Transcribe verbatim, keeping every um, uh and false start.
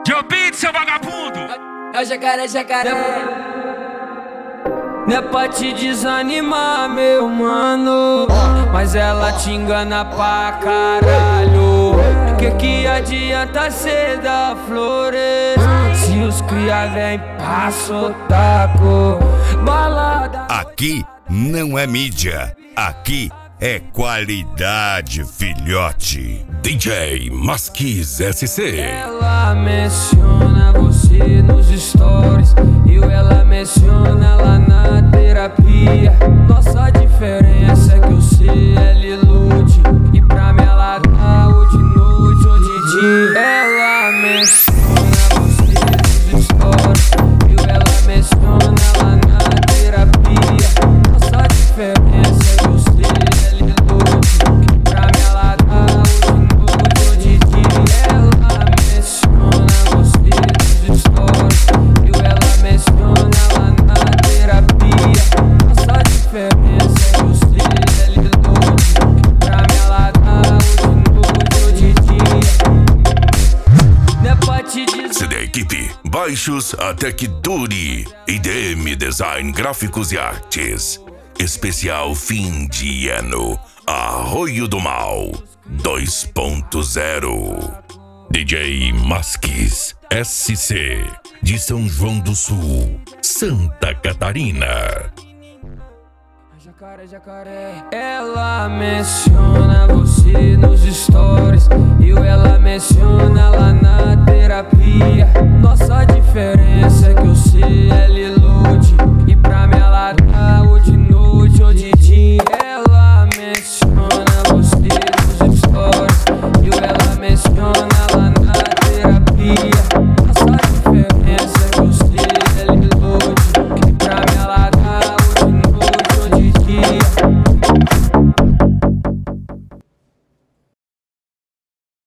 Joe Beat, seu vagabundo. É o jacaré, jacaré. Não é pra te desanimar, meu mano, mas ela te engana pra caralho. Que que adianta cê dar flores se os cria vem pra sotaco? Balada. Aqui não é mídia, aqui é qualidade, filhote. D J Masquis S C. Ela menciona você nos stories, eu ela menciona lá na terapia. Nossa diferença é que eu sei ela ilude, e pra me ela dá ou de noite ou de dia. Ela menciona você nos stories, eu ela menciona lá na terapia. Nossa diferença é que eu sei ela ilude, e pra me ela dá ou de noite ou de dia. Ela menciona você nos stories, eu ela menciona lá na terapia. Nossa diferença é que eu sei ela ilude, e pra me ela dá ou de noite ou de dia. Não é pra te dizer. C D Equipe, baixos até que dure. I D M Design Gráficos e Artes. Especial fim de ano. Arroio do Mal dois ponto zero. D J Masquis S C, de São João do Sul, Santa Catarina. Jacaré, jacaré. Ela menciona você nos stories, eu ela menciona lá na terapia. Nossa diferença é que eu sei ela ilude, e pra me ela dá ou de noite ou de dia. Ela menciona você nos stories, eu ela menciona lá na terapia.